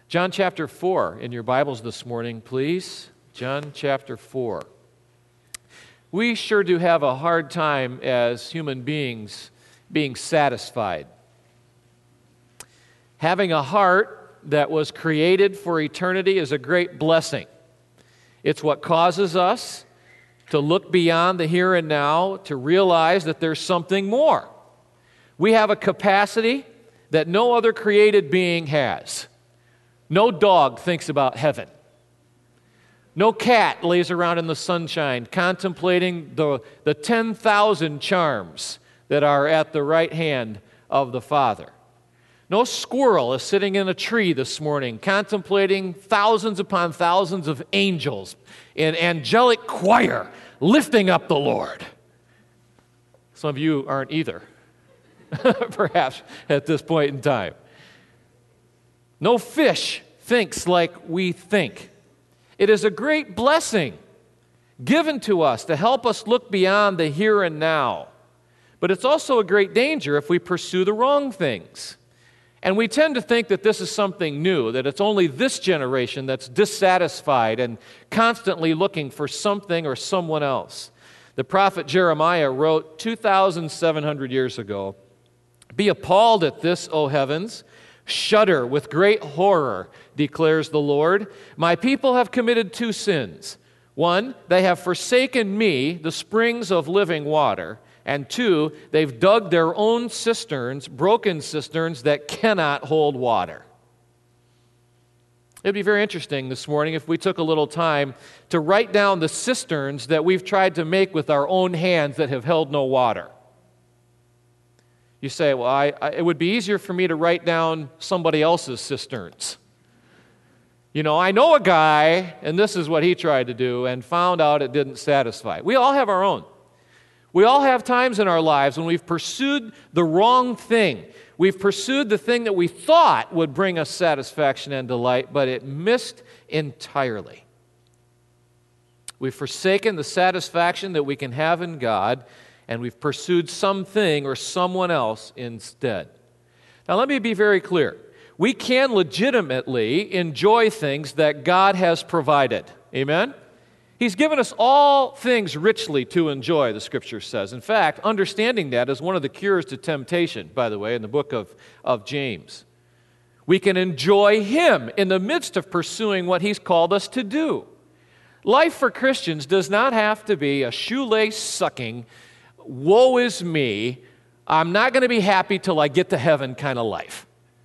John chapter 4 in your Bibles this morning, please. John chapter 4. We sure do have a hard time as human beings being satisfied. Having a heart that was created for eternity is a great blessing. It's what causes us to look beyond the here and now, to realize that there's something more. We have a capacity that no other created being has. No dog thinks about heaven. No cat lays around in the sunshine contemplating the 10,000 charms that are at the right hand of the Father. No squirrel is sitting in a tree this morning contemplating thousands upon thousands of angels in angelic choir lifting up the Lord. Some of you aren't either, perhaps at this point in time. No fish thinks like we think. It is a great blessing given to us to help us look beyond the here and now. But it's also a great danger if we pursue the wrong things. And we tend to think that this is something new, that it's only this generation that's dissatisfied and constantly looking for something or someone else. The prophet Jeremiah wrote 2,700 years ago, "Be appalled at this, O heavens. Shudder with great horror, declares the Lord. My people have committed two sins. One, they have forsaken me, the springs of living water. And two, they've dug their own cisterns, broken cisterns that cannot hold water." It'd be very interesting this morning if we took a little time to write down the cisterns that we've tried to make with our own hands that have held no water. You say, well, it would be easier for me to write down somebody else's cisterns. You know, I know a guy, and this is what he tried to do, and found out it didn't satisfy. We all have our own. We all have times in our lives when we've pursued the wrong thing. We've pursued the thing that we thought would bring us satisfaction and delight, but it missed entirely. We've forsaken the satisfaction that we can have in God, and we've pursued something or someone else instead. Now, let me be very clear. We can legitimately enjoy things that God has provided. Amen? He's given us all things richly to enjoy, the Scripture says. In fact, understanding that is one of the cures to temptation, by the way, in the book of James. We can enjoy Him in the midst of pursuing what He's called us to do. Life for Christians does not have to be a shoelace-sucking, woe is me, I'm not going to be happy till I get to heaven kind of life.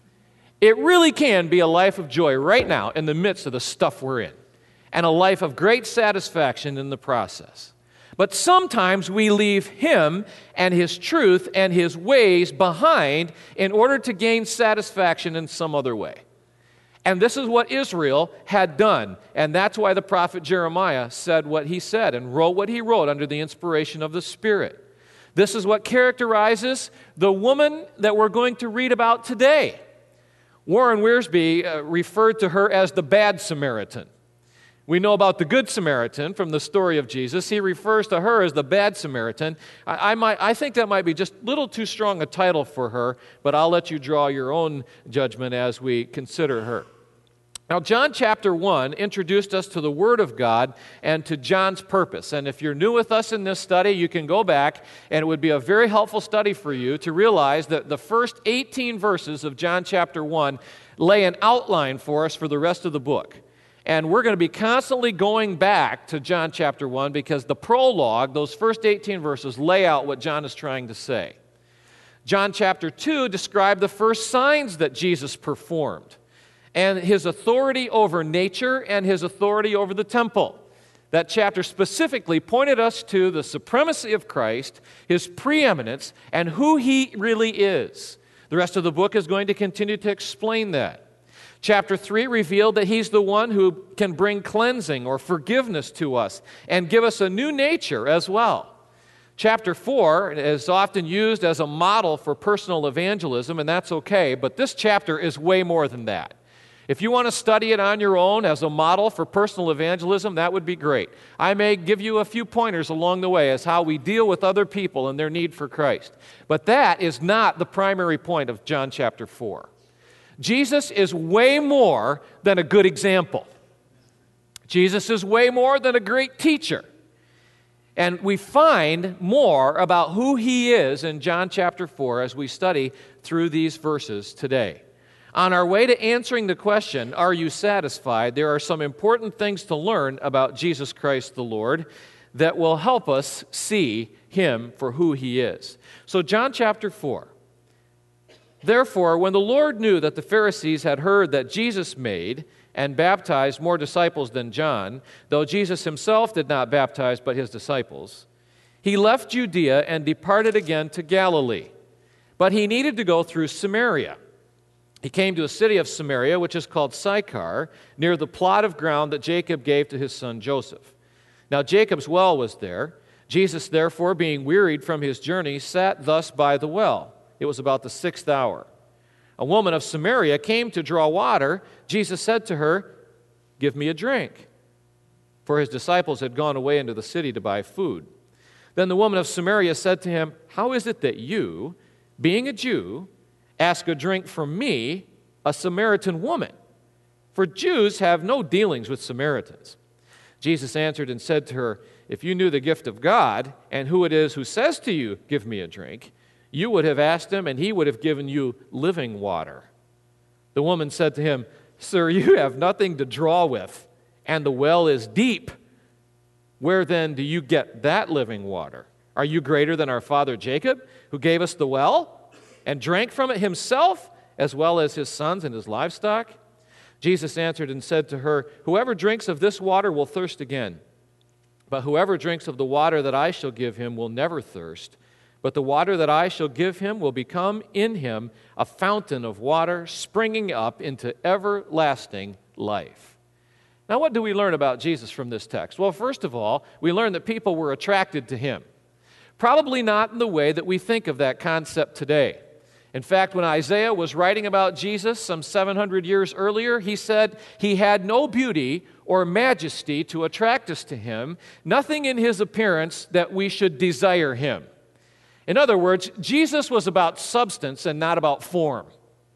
It really can be a life of joy right now in the midst of the stuff we're in, and a life of great satisfaction in the process. But sometimes we leave Him and His truth and His ways behind in order to gain satisfaction in some other way. And this is what Israel had done, and that's why the prophet Jeremiah said what he said and wrote what he wrote under the inspiration of the Spirit. This is what characterizes the woman that we're going to read about today. Warren Wiersbe referred to her as the bad Samaritan. We know about the Good Samaritan from the story of Jesus. He refers to her as the bad Samaritan. I think that might be just a little too strong a title for her, but I'll let you draw your own judgment as we consider her. Now, John chapter 1 introduced us to the Word of God and to John's purpose. And if you're new with us in this study, you can go back, and it would be a very helpful study for you to realize that the first 18 verses of John chapter 1 lay an outline for us for the rest of the book. And we're going to be constantly going back to John chapter 1 because the prologue, those first 18 verses, lay out what John is trying to say. John chapter 2 described the first signs that Jesus performed, and His authority over nature and His authority over the temple. That chapter specifically pointed us to the supremacy of Christ, His preeminence, and who He really is. The rest of the book is going to continue to explain that. Chapter 3 revealed that He's the one who can bring cleansing or forgiveness to us and give us a new nature as well. Chapter 4 is often used as a model for personal evangelism, and that's okay, but this chapter is way more than that. If you want to study it on your own as a model for personal evangelism, that would be great. I may give you a few pointers along the way as how we deal with other people and their need for Christ. But that is not the primary point of John chapter 4. Jesus is way more than a good example. Jesus is way more than a great teacher. And we find more about who he is in John chapter 4 as we study through these verses today. On our way to answering the question, are you satisfied? There are some important things to learn about Jesus Christ the Lord that will help us see him for who he is. So John chapter 4. Therefore, when the Lord knew that the Pharisees had heard that Jesus made and baptized more disciples than John, though Jesus himself did not baptize but his disciples, he left Judea and departed again to Galilee. But he needed to go through Samaria. He came to a city of Samaria, which is called Sychar, near the plot of ground that Jacob gave to his son Joseph. Now Jacob's well was there. Jesus, therefore, being wearied from his journey, sat thus by the well. It was about the 6th hour. A woman of Samaria came to draw water. Jesus said to her, "Give me a drink." For his disciples had gone away into the city to buy food. Then the woman of Samaria said to him, "How is it that you, being a Jew, ask a drink from me, a Samaritan woman? For Jews have no dealings with Samaritans." Jesus answered and said to her, "If you knew the gift of God and who it is who says to you, 'Give me a drink,' you would have asked him, and he would have given you living water." The woman said to him, "Sir, you have nothing to draw with, and the well is deep. Where then do you get that living water? Are you greater than our father Jacob, who gave us the well and drank from it himself, as well as his sons and his livestock?" Jesus answered and said to her, "Whoever drinks of this water will thirst again. But whoever drinks of the water that I shall give him will never thirst. But the water that I shall give him will become in him a fountain of water springing up into everlasting life." Now, what do we learn about Jesus from this text? Well, first of all, we learn that people were attracted to him. Probably not in the way that we think of that concept today. In fact, when Isaiah was writing about Jesus some 700 years earlier, he said he had no beauty or majesty to attract us to him, nothing in his appearance that we should desire him. In other words, Jesus was about substance and not about form.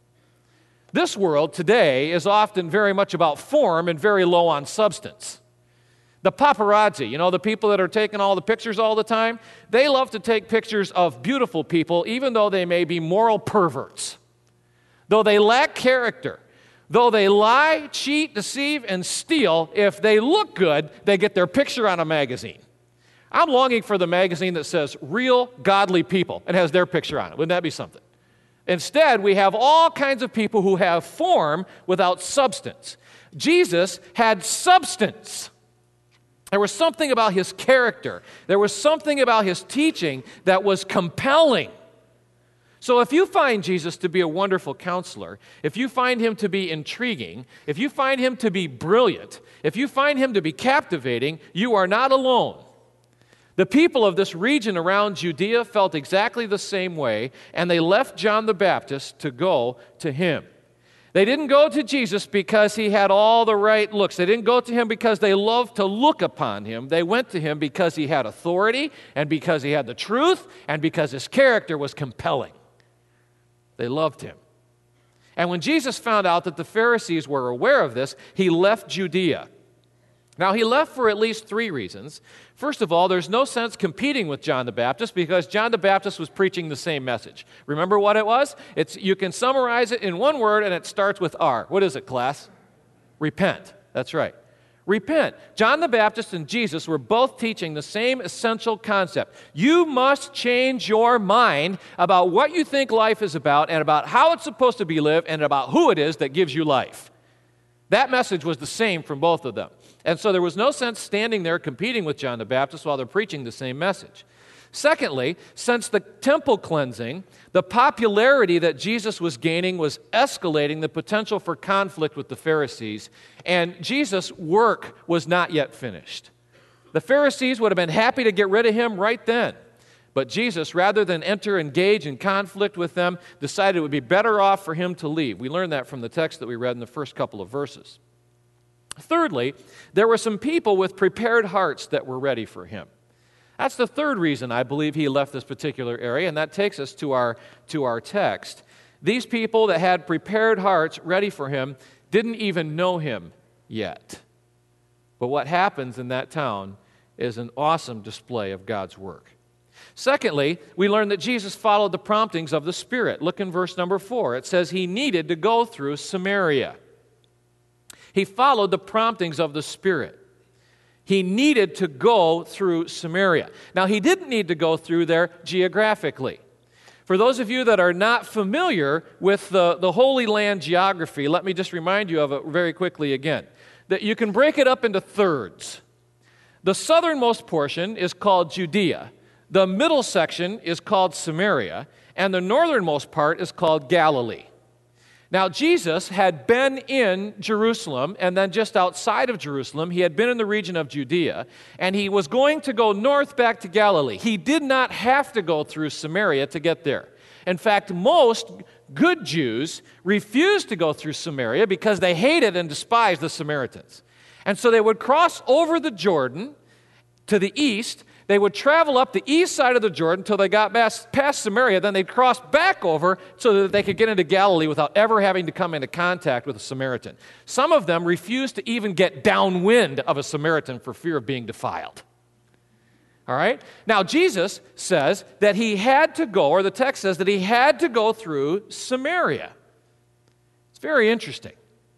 This world today is often very much about form and very low on substance. The paparazzi, the people that are taking all the pictures all the time, they love to take pictures of beautiful people even though they may be moral perverts. Though they lack character, though they lie, cheat, deceive, and steal, if they look good, they get their picture on a magazine. I'm longing for the magazine that says real godly people and has their picture on it. Wouldn't that be something? Instead, we have all kinds of people who have form without substance. Jesus had substance. There was something about his character. There was something about his teaching that was compelling. So if you find Jesus to be a wonderful counselor, if you find him to be intriguing, if you find him to be brilliant, if you find him to be captivating, you are not alone. The people of this region around Judea felt exactly the same way, and they left John the Baptist to go to him. They didn't go to Jesus because he had all the right looks. They didn't go to him because they loved to look upon him. They went to him because he had authority, and because he had the truth, and because his character was compelling. They loved him. And when Jesus found out that the Pharisees were aware of this, he left Judea. Now, he left for at least 3 reasons. First of all, there's no sense competing with John the Baptist because John the Baptist was preaching the same message. Remember what it was? You can summarize it in one word, and it starts with R. What is it, class? Repent. That's right. Repent. John the Baptist and Jesus were both teaching the same essential concept. You must change your mind about what you think life is about and about how it's supposed to be lived and about who it is that gives you life. That message was the same from both of them. And so there was no sense standing there competing with John the Baptist while they're preaching the same message. Secondly, since the temple cleansing, the popularity that Jesus was gaining was escalating the potential for conflict with the Pharisees, and Jesus' work was not yet finished. The Pharisees would have been happy to get rid of him right then. But Jesus, rather than engage in conflict with them, decided it would be better off for him to leave. We learned that from the text that we read in the first couple of verses. Thirdly, there were some people with prepared hearts that were ready for him. That's the third reason I believe he left this particular area, and that takes us to our text. These people that had prepared hearts ready for him didn't even know him yet. But what happens in that town is an awesome display of God's work. Secondly, we learn that Jesus followed the promptings of the Spirit. Look in verse number 4. It says he needed to go through Samaria. He followed the promptings of the Spirit. He needed to go through Samaria. Now, he didn't need to go through there geographically. For those of you that are not familiar with the Holy Land geography, let me just remind you of it very quickly again. That you can break it up into thirds. The southernmost portion is called Judea. The middle section is called Samaria. And the northernmost part is called Galilee. Now, Jesus had been in Jerusalem, and then just outside of Jerusalem, he had been in the region of Judea, and he was going to go north back to Galilee. He did not have to go through Samaria to get there. In fact, most good Jews refused to go through Samaria because they hated and despised the Samaritans. And so they would cross over the Jordan to the east. They would travel up the east side of the Jordan until they got past Samaria. Then they'd cross back over so that they could get into Galilee without ever having to come into contact with a Samaritan. Some of them refused to even get downwind of a Samaritan for fear of being defiled. All right? Now, Jesus says that he had to go, or the text says that he had to go through Samaria. It's very interesting.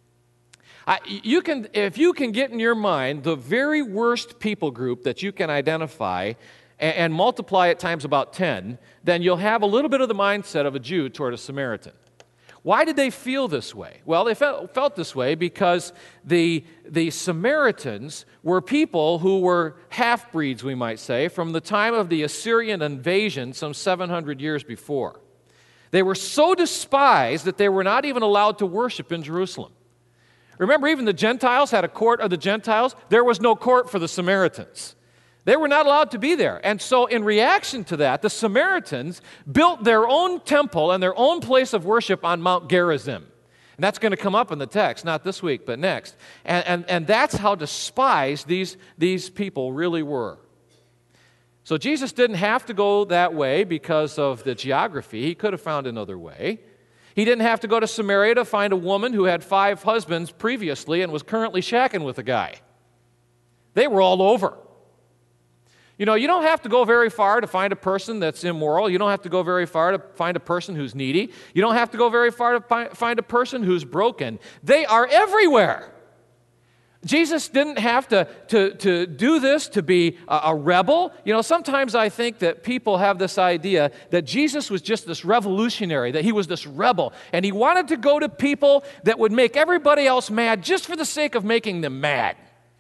If you can get in your mind the very worst people group that you can identify and multiply it times about 10, then you'll have a little bit of the mindset of a Jew toward a Samaritan. Why did they feel this way? Well, they felt this way because the Samaritans were people who were half-breeds, we might say, from the time of the Assyrian invasion some 700 years before. They were so despised that they were not even allowed to worship in Jerusalem. Remember, even the Gentiles had a court of the Gentiles. There was no court for the Samaritans. They were not allowed to be there. And so in reaction to that, the Samaritans built their own temple and their own place of worship on Mount Gerizim. And that's going to come up in the text, not this week, but next. And that's how despised these people really were. So Jesus didn't have to go that way because of the geography. He could have found another way. He didn't have to go to Samaria to find a woman who had 5 husbands previously and was currently shacking with a guy. They were all over. You know, you don't have to go very far to find a person that's immoral. You don't have to go very far to find a person who's needy. You don't have to go very far to find a person who's broken. They are everywhere. Jesus didn't have to do this to be a rebel. You know, sometimes I think that people have this idea that Jesus was just this revolutionary, that he was this rebel, and he wanted to go to people that would make everybody else mad just for the sake of making them mad.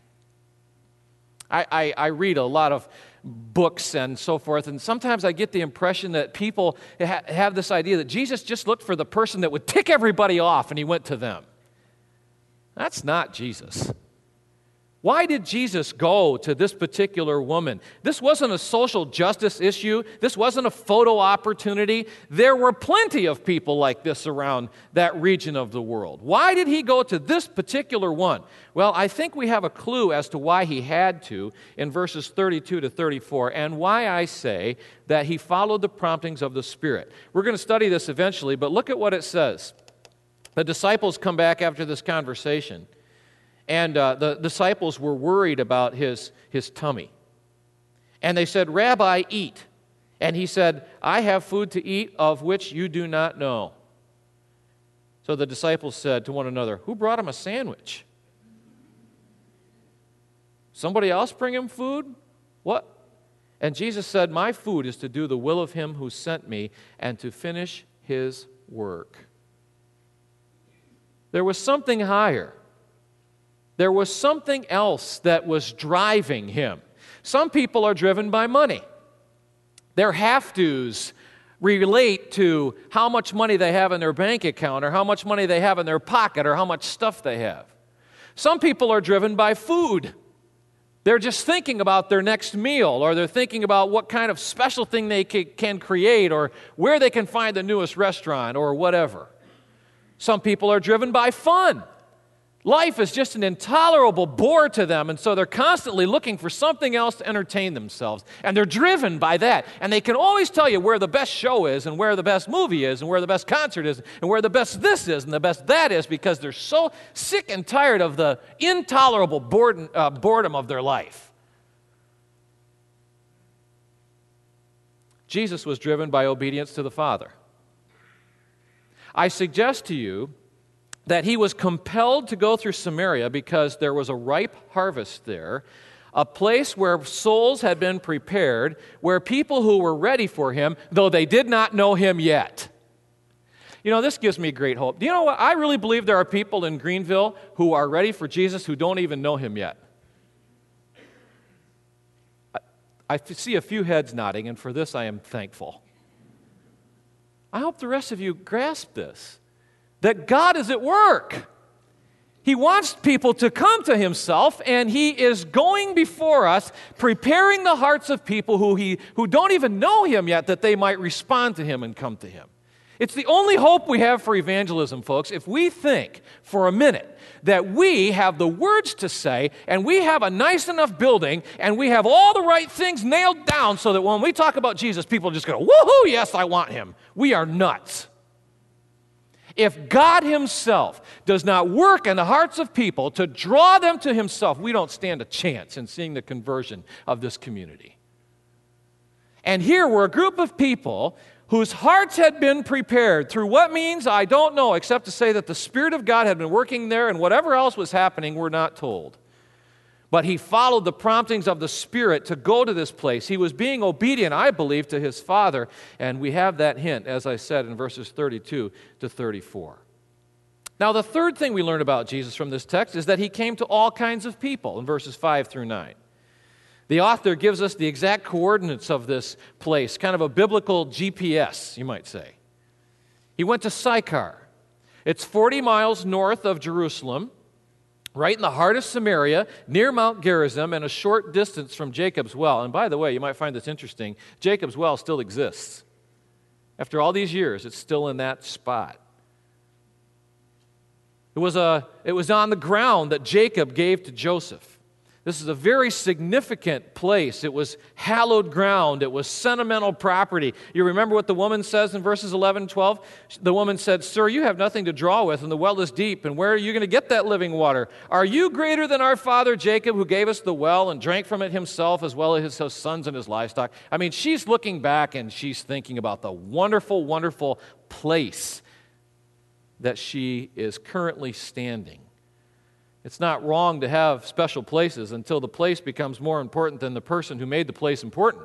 I read a lot of books and so forth, and sometimes I get the impression that people have this idea that Jesus just looked for the person that would tick everybody off, and he went to them. That's not Jesus. Why did Jesus go to this particular woman? This wasn't a social justice issue. This wasn't a photo opportunity. There were plenty of people like this around that region of the world. Why did he go to this particular one? Well, I think we have a clue as to why he had to in verses 32 to 34, and why I say that he followed the promptings of the Spirit. We're going to study this eventually, but look at what it says. The disciples come back after this conversation. And the disciples were worried about his tummy. And they said, "Rabbi, eat." And he said, "I have food to eat of which you do not know." So the disciples said to one another, "Who brought him a sandwich? Somebody else bring him food? What?" And Jesus said, "My food is to do the will of him who sent me and to finish his work." There was something higher. There was something else that was driving him. Some people are driven by money. Their have-tos relate to how much money they have in their bank account or how much money they have in their pocket or how much stuff they have. Some people are driven by food. They're just thinking about their next meal, or they're thinking about what kind of special thing they can create, or where they can find the newest restaurant or whatever. Some people are driven by fun. Life is just an intolerable bore to them, and so they're constantly looking for something else to entertain themselves. And they're driven by that. And they can always tell you where the best show is, and where the best movie is, and where the best concert is, and where the best this is, and the best that is, because they're so sick and tired of the intolerable boredom of their life. Jesus was driven by obedience to the Father. I suggest to you that he was compelled to go through Samaria because there was a ripe harvest there, a place where souls had been prepared, where people who were ready for him, though they did not know him yet. You know, this gives me great hope. Do you know what? I really believe there are people in Greenville who are ready for Jesus who don't even know him yet. I see a few heads nodding, and for this I am thankful. I hope the rest of you grasp this, that God is at work. He wants people to come to himself, and he is going before us, preparing the hearts of people who don't even know him yet, that they might respond to him and come to him. It's the only hope we have for evangelism, folks. If we think for a minute that we have the words to say, and we have a nice enough building, and we have all the right things nailed down so that when we talk about Jesus, people are just going to, woohoo, yes, I want him. We are nuts. If God himself does not work in the hearts of people to draw them to himself, we don't stand a chance in seeing the conversion of this community. And here were a group of people whose hearts had been prepared through what means, I don't know, except to say that the Spirit of God had been working there, and whatever else was happening, we're not told. But he followed the promptings of the Spirit to go to this place. He was being obedient, I believe, to his Father, and we have that hint, as I said, in verses 32 to 34. Now, the third thing we learn about Jesus from this text is that he came to all kinds of people in verses 5 through 9. The author gives us the exact coordinates of this place, kind of a biblical GPS, you might say. He went to Sychar. It's 40 miles north of Jerusalem, right in the heart of Samaria, near Mount Gerizim, and a short distance from Jacob's well. And by the way, you might find this interesting, Jacob's well still exists. After all these years, it's still in that spot. It was on the ground that Jacob gave to Joseph. This is a very significant place. It was hallowed ground. It was sentimental property. You remember what the woman says in verses 11 and 12? The woman said, "Sir, you have nothing to draw with, and the well is deep, and where are you going to get that living water? Are you greater than our father Jacob, who gave us the well and drank from it himself, as well as his sons and his livestock?" I mean, she's looking back, and she's thinking about the wonderful, wonderful place that she is currently standing. It's not wrong to have special places until the place becomes more important than the person who made the place important.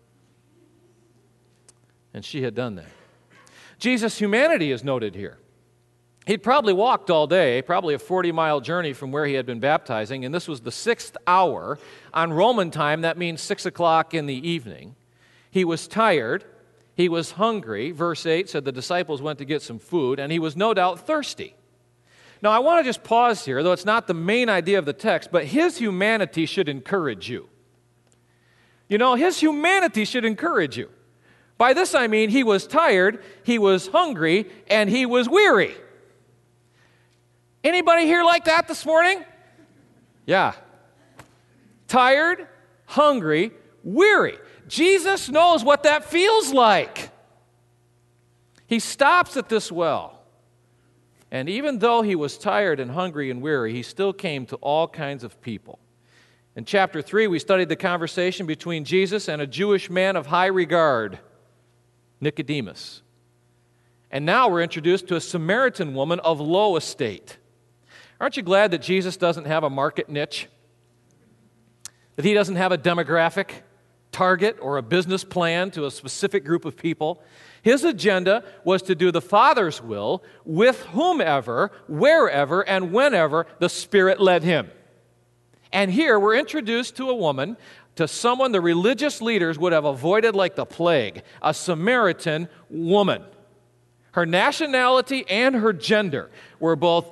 And she had done that. Jesus' humanity is noted here. He'd probably walked all day, probably a 40-mile journey from where he had been baptizing, and this was the 6th hour. On Roman time, that means 6 o'clock in the evening. He was tired. He was hungry. Verse 8 said the disciples went to get some food, and he was no doubt thirsty. Now, I want to just pause here, though it's not the main idea of the text, but his humanity should encourage you. You know, his humanity should encourage you. By this I mean he was tired, he was hungry, and he was weary. Anybody here like that this morning? Yeah. Tired, hungry, weary. Jesus knows what that feels like. He stops at this well. And even though he was tired and hungry and weary, he still came to all kinds of people. In chapter 3, we studied the conversation between Jesus and a Jewish man of high regard, Nicodemus. And now we're introduced to a Samaritan woman of low estate. Aren't you glad that Jesus doesn't have a market niche? That he doesn't have a demographic target or a business plan to a specific group of people? His agenda was to do the Father's will with whomever, wherever, and whenever the Spirit led him. And here we're introduced to a woman, to someone the religious leaders would have avoided like the plague, a Samaritan woman. Her nationality and her gender were both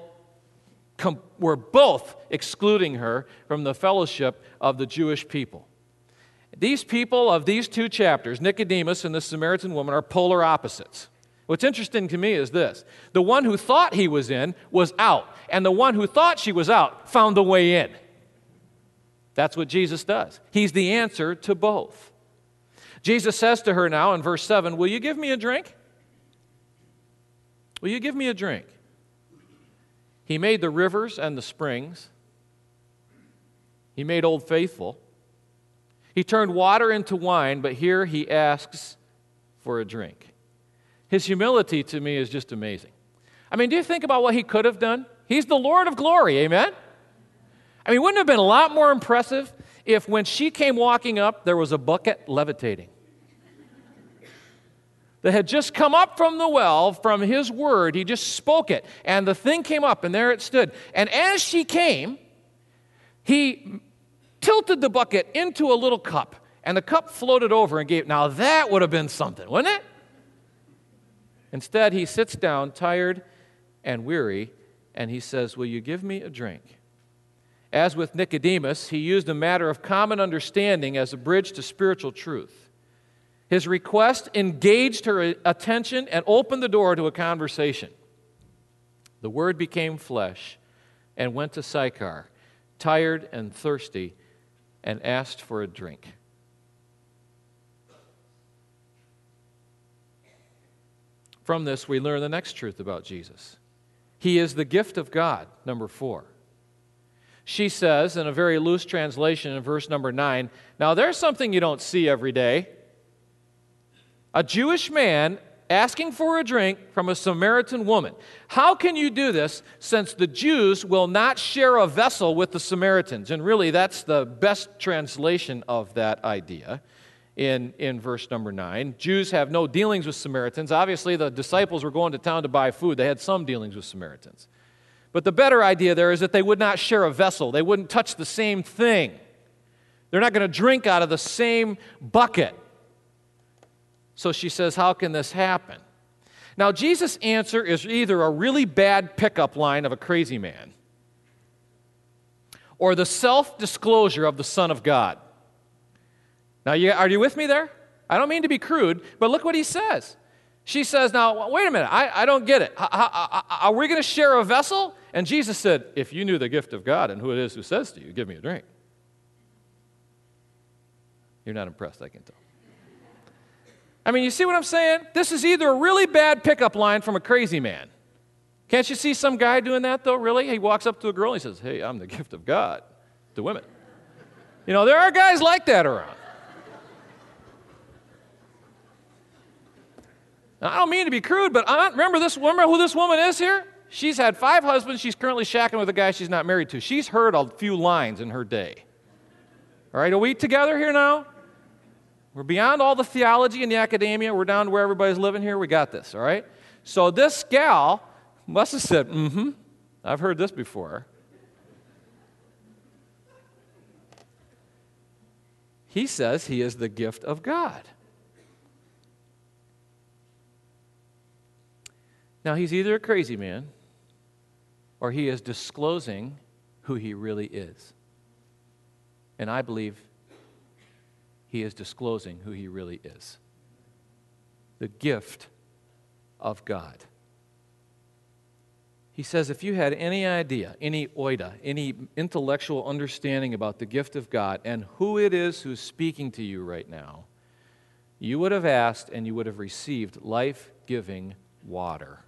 excluding her from the fellowship of the Jewish people. These people of these two chapters, Nicodemus and the Samaritan woman, are polar opposites. What's interesting to me is this. The one who thought he was in was out, and the one who thought she was out found the way in. That's what Jesus does. He's the answer to both. Jesus says to her now in verse 7, will you give me a drink? Will you give me a drink? He made the rivers and the springs. He made Old Faithful. He turned water into wine, but here he asks for a drink. His humility to me is just amazing. I mean, do you think about what he could have done? He's the Lord of glory, amen? I mean, wouldn't it have been a lot more impressive if when she came walking up, there was a bucket levitating that had just come up from the well from his word. He just spoke it, and the thing came up, and there it stood. And as she came, he tilted the bucket into a little cup, and the cup floated over and gave. Now that would have been something, wouldn't it? Instead, he sits down, tired and weary, and he says, will you give me a drink? As with Nicodemus, he used a matter of common understanding as a bridge to spiritual truth. His request engaged her attention and opened the door to a conversation. The Word became flesh and went to Sychar, tired and thirsty, and asked for a drink. From this, we learn the next truth about Jesus. He is the gift of God, number 4. She says, in a very loose translation in verse number 9, now there's something you don't see every day. A Jewish man asking for a drink from a Samaritan woman. How can you do this since the Jews will not share a vessel with the Samaritans? And really, that's the best translation of that idea in verse number 9. Jews have no dealings with Samaritans. Obviously, the disciples were going to town to buy food. They had some dealings with Samaritans. But the better idea there is that they would not share a vessel. They wouldn't touch the same thing. They're not going to drink out of the same bucket. So she says, how can this happen? Now, Jesus' answer is either a really bad pickup line of a crazy man or the self-disclosure of the Son of God. Now, are you with me there? I don't mean to be crude, but look what he says. She says, now, wait a minute, I don't get it. Are we going to share a vessel? And Jesus said, if you knew the gift of God and who it is who says to you, give me a drink. You're not impressed, I can tell. I mean, you see what I'm saying? This is either a really bad pickup line from a crazy man. Can't you see some guy doing that, though, really? He walks up to a girl and he says, hey, I'm the gift of God to women. You know, there are guys like that around. Now, I don't mean to be crude, but remember who this woman is here? She's had 5 husbands. She's currently shacking with a guy she's not married to. She's heard a few lines in her day. All right, are we together here now? We're beyond all the theology and the academia. We're down to where everybody's living here. We got this, all right? So this gal must have said, I've heard this before. He says he is the gift of God. Now, he's either a crazy man or he is disclosing who he really is. And I believe he is disclosing who he really is. The gift of God. He says if you had any idea, any oida, any intellectual understanding about the gift of God and who it is who's speaking to you right now, you would have asked and you would have received life-giving water.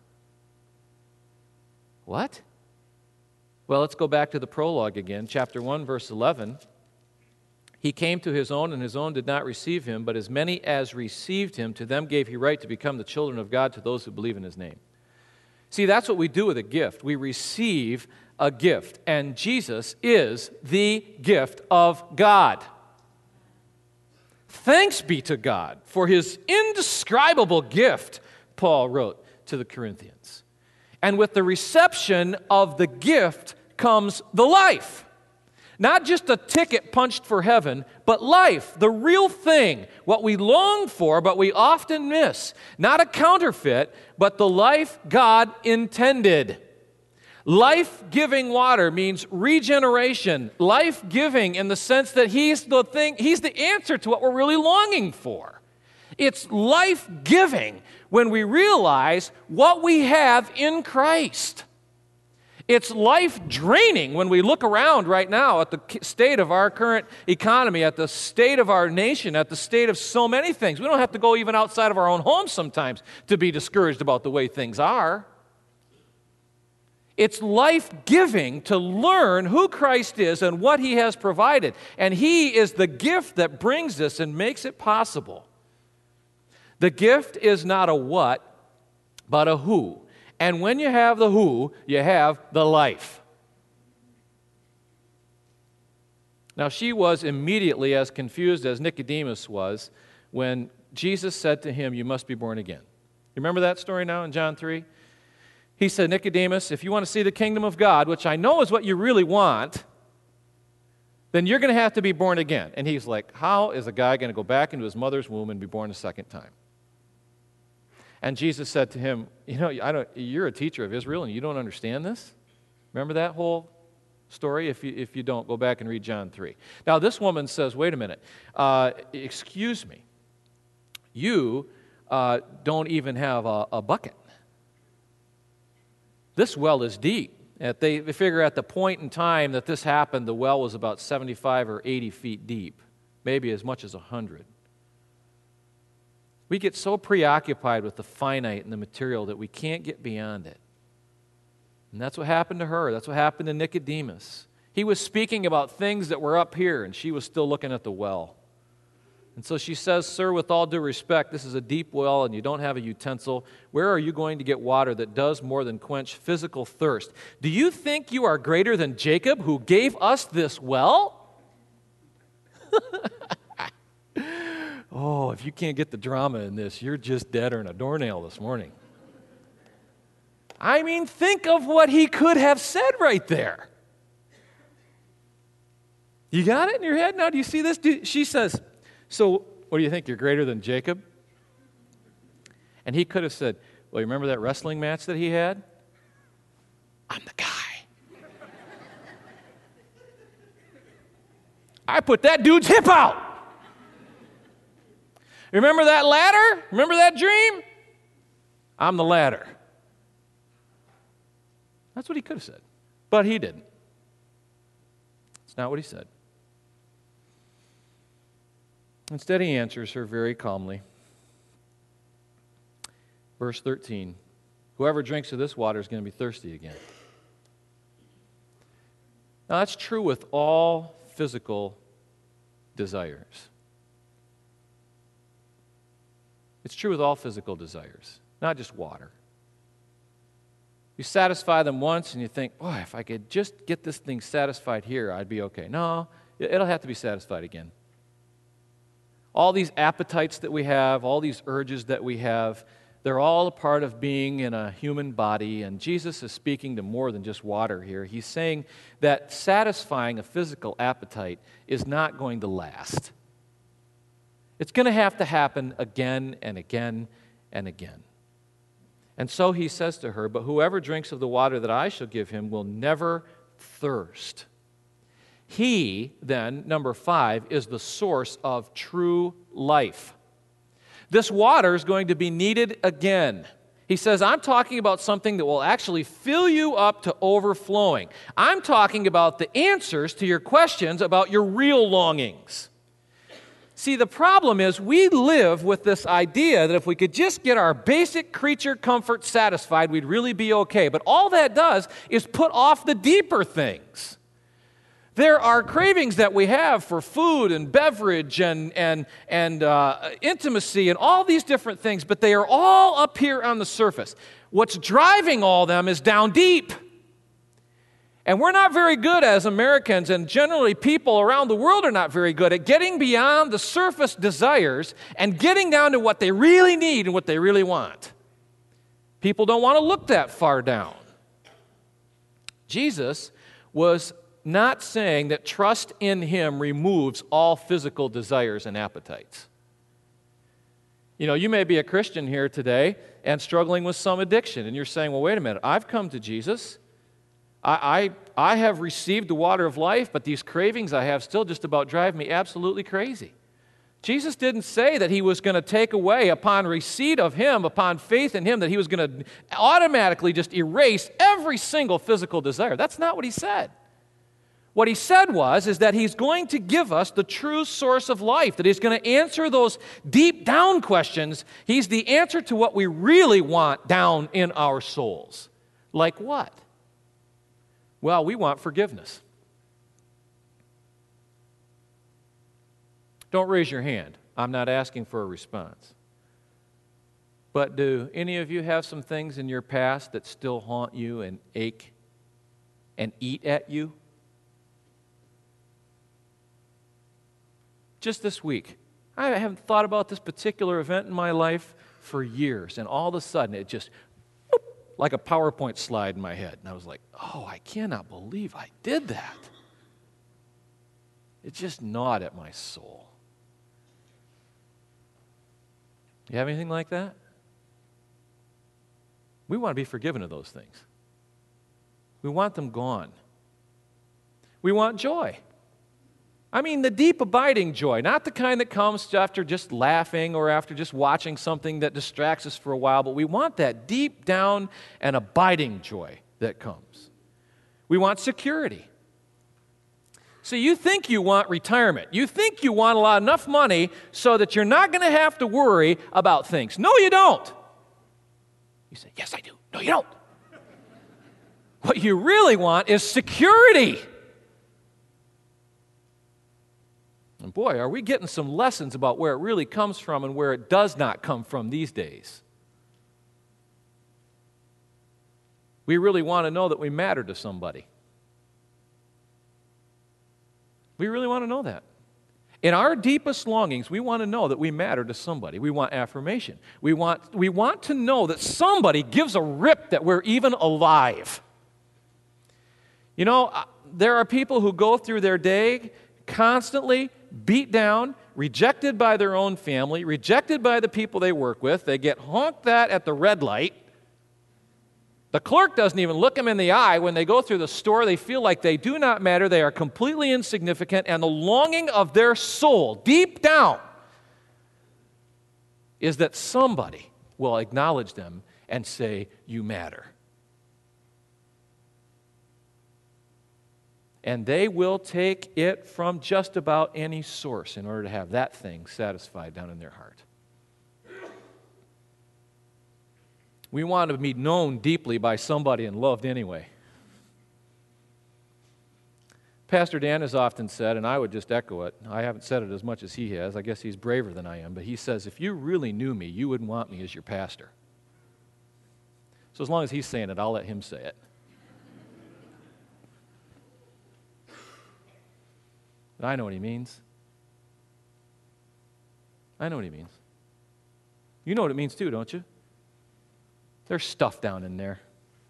What? Well, let's go back to the prologue again, chapter 1, verse 11. He came to his own, and his own did not receive him, but as many as received him, to them gave he right to become the children of God, to those who believe in his name. See, that's what we do with a gift. We receive a gift, and Jesus is the gift of God. Thanks be to God for his indescribable gift, Paul wrote to the Corinthians. And with the reception of the gift comes the life. Not just a ticket punched for heaven, but life, the real thing, what we long for, but we often miss. Not a counterfeit, but the life God intended. Life-giving water means regeneration, life-giving in the sense that he's the answer to what we're really longing for. It's life-giving when we realize what we have in Christ. It's life-draining when we look around right now at the state of our current economy, at the state of our nation, at the state of so many things. We don't have to go even outside of our own homes sometimes to be discouraged about the way things are. It's life-giving to learn who Christ is and what He has provided. And He is the gift that brings this and makes it possible. The gift is not a what, but a who. And when you have the who, you have the life. Now, she was immediately as confused as Nicodemus was when Jesus said to him, "You must be born again." You remember that story now in John 3? He said, "Nicodemus, if you want to see the kingdom of God, which I know is what you really want, then you're going to have to be born again." And he's like, "How is a guy going to go back into his mother's womb and be born a second time?" And Jesus said to him, "You're a teacher of Israel and you don't understand this?" Remember that whole story? If you don't, go back and read John 3. Now, this woman says, "Wait a minute. Excuse me. You don't even have a bucket. This well is deep." They figure at the point in time that this happened, the well was about 75 or 80 feet deep, maybe as much as 100. We get so preoccupied with the finite and the material that we can't get beyond it. And that's what happened to her. That's what happened to Nicodemus. He was speaking about things that were up here, and she was still looking at the well. And so she says, "Sir, with all due respect, this is a deep well and you don't have a utensil. Where are you going to get water that does more than quench physical thirst? Do you think you are greater than Jacob, who gave us this well?" Oh, if you can't get the drama in this, you're just deader than a doornail this morning. I mean, think of what he could have said right there. You got it in your head now? Do you see this? She says, "So, what do you think? You're greater than Jacob?" And he could have said, "Well, you remember that wrestling match that he had? I'm the guy. I put that dude's hip out. Remember that ladder? Remember that dream? I'm the ladder." That's what he could have said. But he didn't. It's not what he said. Instead, he answers her very calmly. Verse 13, "Whoever drinks of this water is going to be thirsty again." Now, that's true with all physical desires. It's true with all physical desires, not just water. You satisfy them once and you think, "Boy, if I could just get this thing satisfied here, I'd be okay." No, it'll have to be satisfied again. All these appetites that we have, all these urges that we have, they're all a part of being in a human body, and Jesus is speaking to more than just water here. He's saying that satisfying a physical appetite is not going to last. It's going to have to happen again and again and again. And so he says to her, "But whoever drinks of the water that I shall give him will never thirst." He, then, number 5, is the source of true life. This water is going to be needed again. He says, "I'm talking about something that will actually fill you up to overflowing. I'm talking about the answers to your questions about your real longings." See, the problem is we live with this idea that if we could just get our basic creature comfort satisfied, we'd really be okay. But all that does is put off the deeper things. There are cravings that we have for food and beverage and intimacy and all these different things, but they are all up here on the surface. What's driving all them is down deep. And we're not very good as Americans, and generally people around the world are not very good at getting beyond the surface desires and getting down to what they really need and what they really want. People don't want to look that far down. Jesus was not saying that trust in Him removes all physical desires and appetites. You know, you may be a Christian here today and struggling with some addiction, and you're saying, "Well, wait a minute, I've come to Jesus. I have received the water of life, but these cravings I have still just about drive me absolutely crazy." Jesus didn't say that he was going to take away upon receipt of him, upon faith in him, that he was going to automatically just erase every single physical desire. That's not what he said. What he said is that he's going to give us the true source of life, that he's going to answer those deep down questions. He's the answer to what we really want down in our souls. Like what? Well, we want forgiveness. Don't raise your hand. I'm not asking for a response. But do any of you have some things in your past that still haunt you and ache and eat at you? Just this week, I haven't thought about this particular event in my life for years, and all of a sudden it just, whoop, like a PowerPoint slide in my head. And I was like, oh, I cannot believe I did that. It just gnawed at my soul. You have anything like that? We want to be forgiven of those things. We want them gone. We want joy. I mean, the deep, abiding joy, not the kind that comes after just laughing or after just watching something that distracts us for a while, but we want that deep down and abiding joy that comes. We want security. See, you think you want retirement. You think you want enough money so that you're not going to have to worry about things. No, you don't. You say, yes, I do. No, you don't. What you really want is security. And boy, are we getting some lessons about where it really comes from and where it does not come from these days. We really want to know that we matter to somebody. We really want to know that. In our deepest longings, we want to know that we matter to somebody. We want affirmation. We want to know that somebody gives a rip that we're even alive. You know, there are people who go through their day constantly beat down, rejected by their own family, rejected by the people they work with. They get honked at the red light. The clerk doesn't even look them in the eye. When they go through the store, they feel like they do not matter. They are completely insignificant, and the longing of their soul, deep down, is that somebody will acknowledge them and say, you matter. And they will take it from just about any source in order to have that thing satisfied down in their heart. We want to be known deeply by somebody and loved anyway. Pastor Dan has often said, and I would just echo it, I haven't said it as much as he has, I guess he's braver than I am, but he says, if you really knew me, you wouldn't want me as your pastor. So as long as he's saying it, I'll let him say it. But I know what he means. I know what he means. You know what it means too, don't you? There's stuff down in there.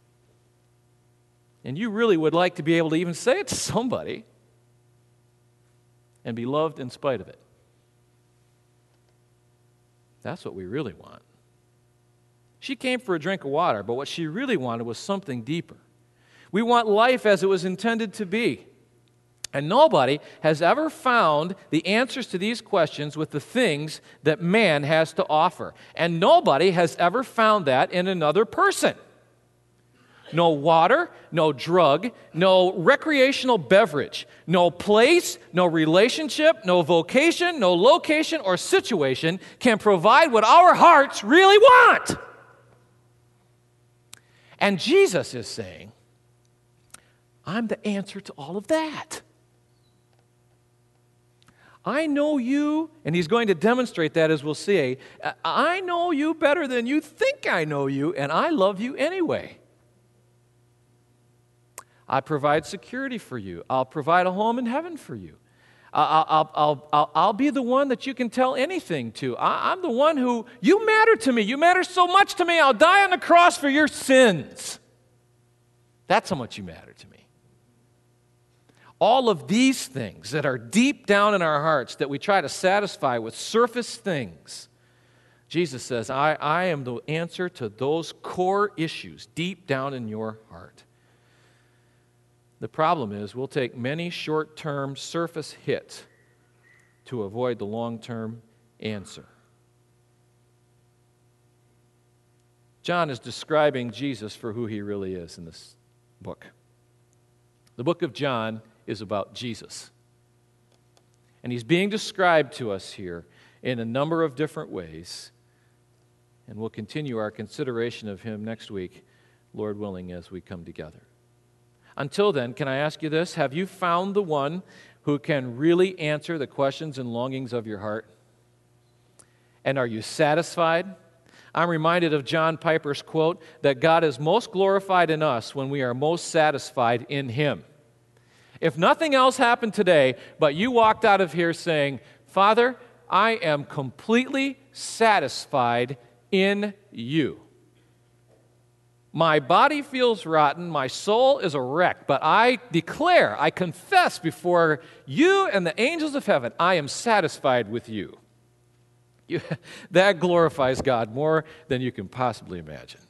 And you really would like to be able to even say it to somebody and be loved in spite of it. That's what we really want. She came for a drink of water, but what she really wanted was something deeper. We want life as it was intended to be. And nobody has ever found the answers to these questions with the things that man has to offer. And nobody has ever found that in another person. No water, no drug, no recreational beverage, no place, no relationship, no vocation, no location or situation can provide what our hearts really want. And Jesus is saying, I'm the answer to all of that. I know you, and he's going to demonstrate that as we'll see. I know you better than you think I know you, and I love you anyway. I provide security for you. I'll provide a home in heaven for you. I'll be the one that you can tell anything to. I'm the one who, you matter to me. You matter so much to me. I'll die on the cross for your sins. That's how much you matter to me. All of these things that are deep down in our hearts that we try to satisfy with surface things, Jesus says, I am the answer to those core issues deep down in your heart. The problem is we'll take many short-term surface hits to avoid the long-term answer. John is describing Jesus for who he really is in this book. The book of John is about Jesus. And he's being described to us here in a number of different ways. And we'll continue our consideration of him next week, Lord willing, as we come together. Until then, can I ask you this? Have you found the one who can really answer the questions and longings of your heart? And are you satisfied? I'm reminded of John Piper's quote that God is most glorified in us when we are most satisfied in Him. If nothing else happened today, but you walked out of here saying, Father, I am completely satisfied in you. My body feels rotten, my soul is a wreck, but I declare, I confess before you and the angels of heaven, I am satisfied with you. That glorifies God more than you can possibly imagine.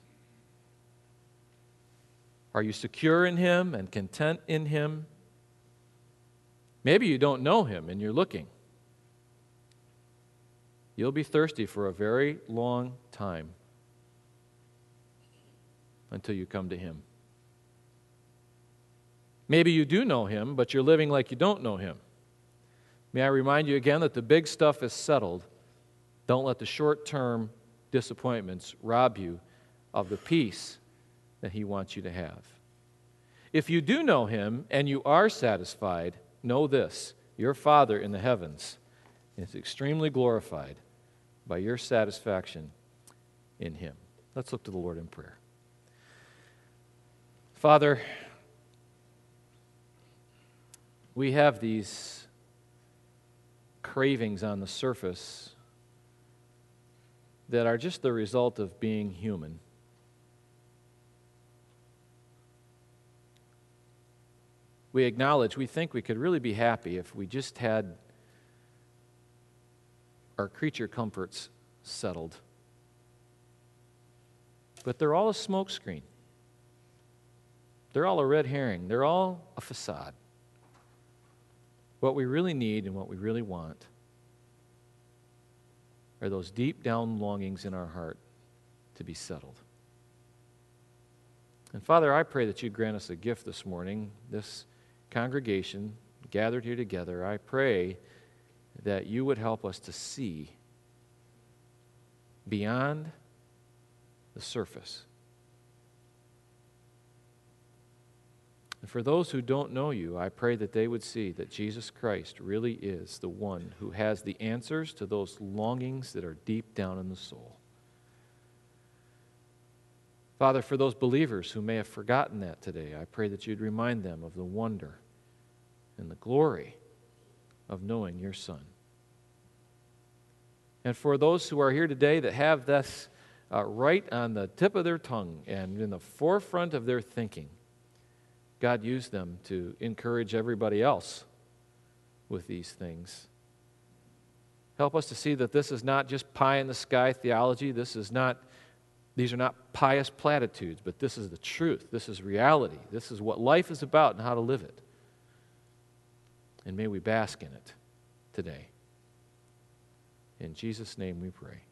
Are you secure in Him and content in Him? Maybe you don't know Him and you're looking. You'll be thirsty for a very long time until you come to Him. Maybe you do know Him, but you're living like you don't know Him. May I remind you again that the big stuff is settled. Don't let the short-term disappointments rob you of the peace that He wants you to have. If you do know Him and you are satisfied, know this: your Father in the heavens is extremely glorified by your satisfaction in Him. Let's look to the Lord in prayer. Father, we have these cravings on the surface that are just the result of being human. We acknowledge, we think we could really be happy if we just had our creature comforts settled. But they're all a smokescreen. They're all a red herring. They're all a facade. What we really need and what we really want are those deep down longings in our heart to be settled. And Father, I pray that you grant us a gift this morning, this congregation gathered here together. I pray that you would help us to see beyond the surface. And for those who don't know you, I pray that they would see that Jesus Christ really is the one who has the answers to those longings that are deep down in the soul. Father, for those believers who may have forgotten that today, I pray that you'd remind them of the wonder and the glory of knowing your Son. And for those who are here today that have this right on the tip of their tongue and in the forefront of their thinking, God, use them to encourage everybody else with these things. Help us to see that this is not just pie-in-the-sky theology. These are not pious platitudes, but this is the truth. This is reality. This is what life is about and how to live it. And may we bask in it today. In Jesus' name we pray.